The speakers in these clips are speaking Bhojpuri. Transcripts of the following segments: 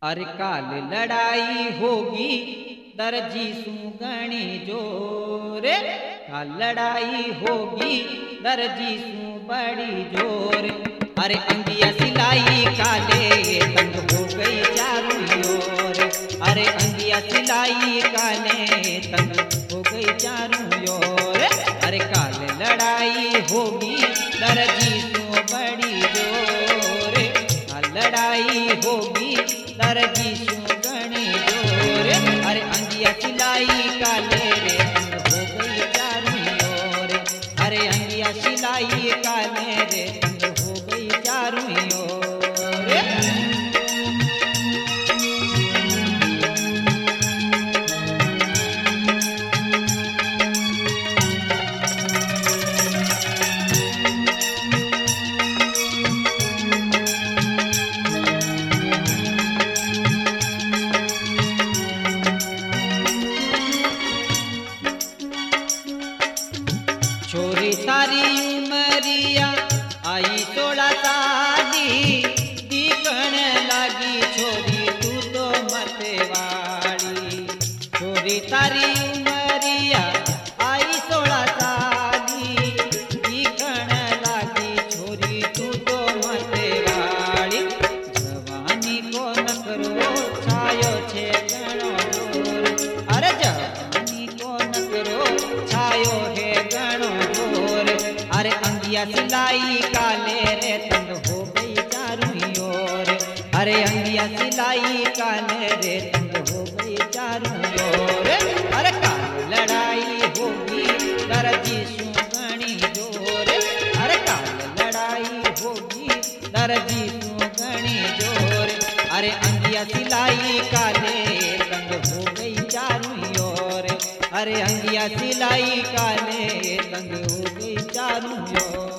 अरे काल लड़ाई होगी दर्जी सू गणी जोर। काल लड़ाई होगी दर्जी सू बड़ी जोर। अरे अंगिया सिलाई काले तंग हो गई चारों ओर। अरे अंगिया सिलाई काले तंग हो गई चारों ओर। अरे काल लड़ाई होगी दर्जी सू बड़ी जोर। काल लड़ाई होगी दर्जी सू गणी जोर। अरे अंगिया सिलाई काले रे तंग हो गई चारों ओर। अरे अंगिया सिलाई काले रे तंग हो गई चारों ओर। छोरी तारी उमरिया आई 16 साली। दिखण लागी छोरी तू तो मतवाड़ी। छोरी तारी उमरिया आई 16 साली। दिखण लागी छोरी तू तो मतवाड़ी। जवानी को नकरो छायो छे गणो जोर। अरे जवानी को नकरो छायो है गणो जोर। अरे अंगिया सिलाई काले रे तंग हो गई चारों ओर। अरे अंगिया सिलाई काले रे तंग हो गई चारों ओर। अरे काल लड़ाई होगी दर्जी सू गणी जोर। अरे काल लड़ाई होगी दर्जी सू गणी जोर। अरे अंगिया सिलाई काले तंग हो गई चारों ओर। अरे अंगिया सिलाई काले तंग हो गई चारों ओर।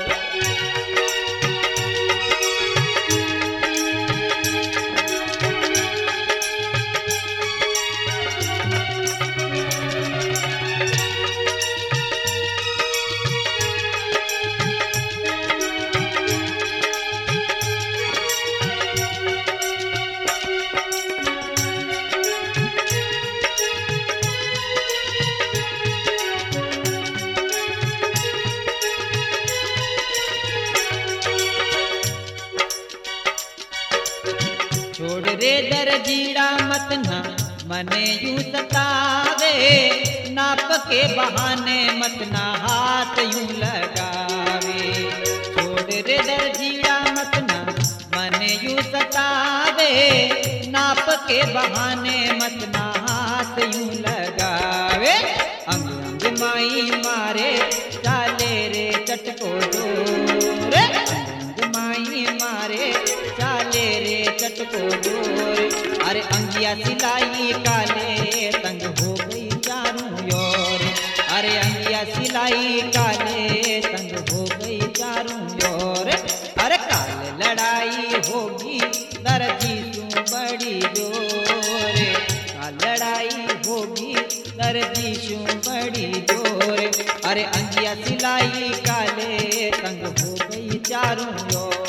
छोड़ रे दर्जीड़ा मत ना मने यूं सतावे। नाप के बहाने मत ना हाथ यूं लगावे। छोड़ रे दर्जीड़ा मत ना मने यूं सतावे। नाप के बहाने मत ना हाथ यूं लगावे। अंग अंग माई मारे चाले रे चटको जोर। अंग माई मारे चाले रे चटको जोर। अरे अंगिया सिलाई काले तंग हो गई चारों ओर। अरे अंगिया सिलाई काले तंग हो गई चारों ओर। अरे काल लड़ाई होगी दर्जी सू बड़ी जोर। काल लड़ाई होगी दर्जी सू बड़ी जोर। अरे अंगिया सिलाई काले तंग हो गई चारों ओर।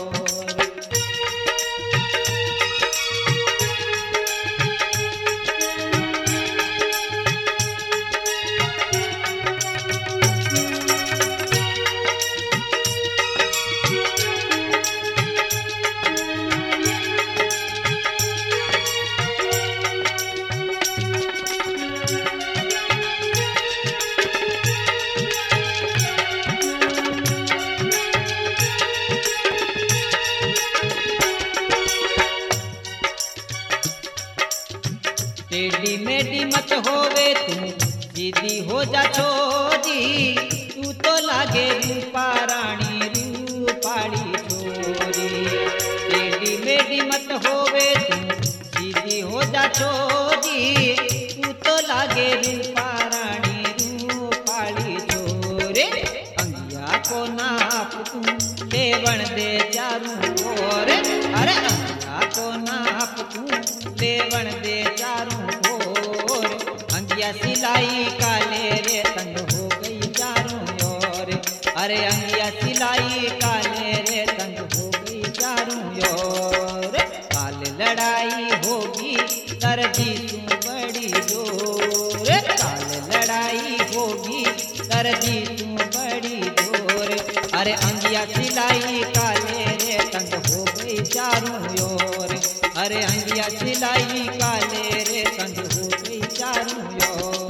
टेढ़ी मेढ़ी मत होवे तू सीधी हो जा छोरी। तू तो लागे रूपा रानी रूपाड़ी छोरी। टेढ़ी मेढ़ी मत होवे तू सीधी हो जा छोरी। तू तो लागे रूपा रानी रूपाड़ी छोरे। अंगिया को नाप तू लेवण दे चारों ओर। अरे अंगिया को नाप तू लेवण दे चारों ओर। अंगिया सिलाई काले रे तंग हो गई चारों ओर। अरे अंगिया सिलाई काले रे तंग हो गई चारों ओर। काल लड़ाई लड़ाई होगी दर्जी तू बड़ी जोर, काल लड़ाई होगी दर्जी तू बड़ी जोर। अरे अंगिया सिलाई काले रे तंग हो गई चारों ओर, अरे अंगिया सिलाई काले रे तंग हो गई चारों ओर।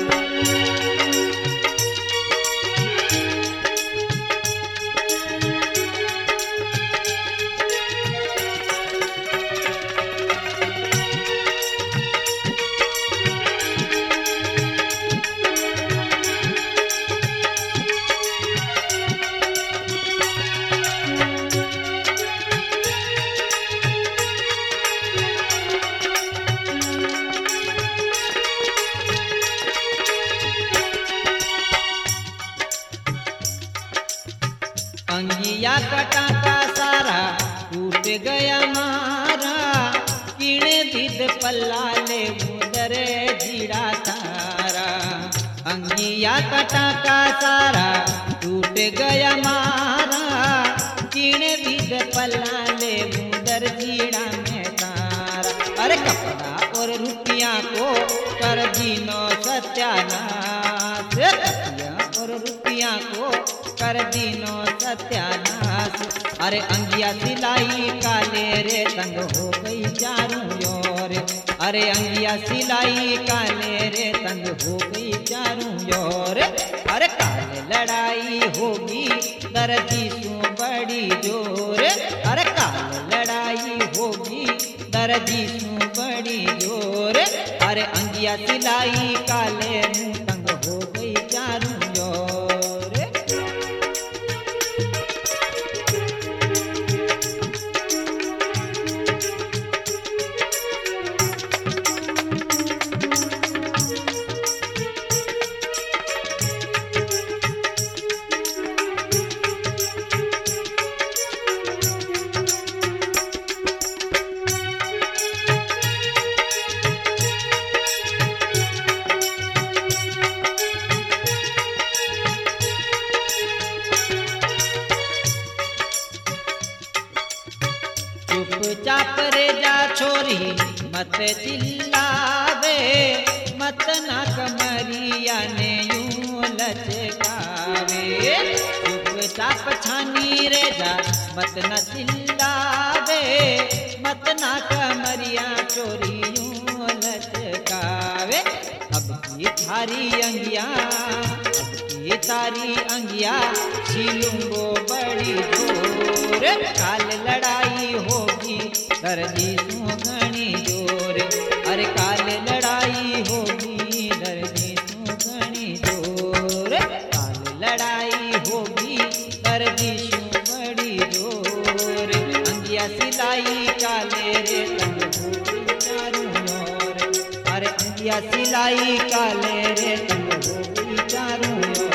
अंगिया कटा का सारा टूट गया मारा, किण विद पल्ला ले उदर जीड़ा तारा। अंगिया कटा का सारा टूट गया मारा, किण विद पल्ला ले उदर जीड़ा में तारा। अरे कपड़ा और रुपया को कर दीनो सत्यानाश, कपड़ा और रुपया को कर दीनो सत्यानाश। अरे अंगिया सिलाई काले रे तंग हो गई चारों ओर, अरे अंगिया सिलाई काले रे तंग हो गई चारों ओर। अरे काले लड़ाई होगी दर्जी तू बड़ी जोर, अरे काले लड़ाई होगी दर्जी तू बड़ी जोर। अरे अंगिया सिलाई काले तंग हो गई चारों ओर। चुपचाप रे जा छोरी मत चिल्लावे, मत ना कमरिया ने यूं लचकावे। चुपचाप छानी रे जा मत न चिल्लावे, मत ना कमरिया चोरी यूं लचकावे। अब की थारी अंगिया, अब की तारी अंगिया छीलूंगो बड़ी जोर। काल लड़ाई होगी दर्जी तू घनी जोर, अरे काल लड़ाई होगी दर्जी तू घनी जोर। काल लड़ाई होगी दर्जी तू बड़ी जोर, अंगिया सिलाई काले रे तंग हो गई चारों ओर, अरे अंगिया सिलाई काले रे तंग हो गई चारों ओर।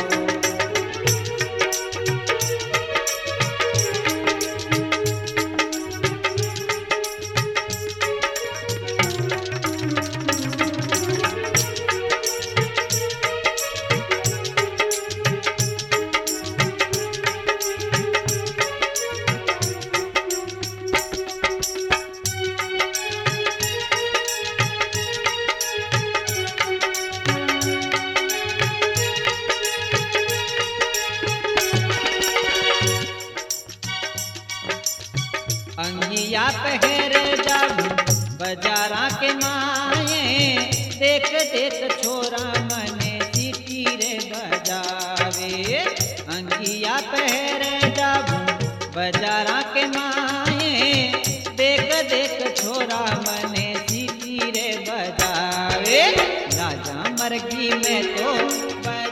अंगिया पहर जाऊं बाजारा के माए, देख देख छोरा मने सीटी रे बजावे। अंगिया पहर जाऊं बाजारा के माए, देख देख छोरा मने सीटी रे बजावे। राजा मरगी में तो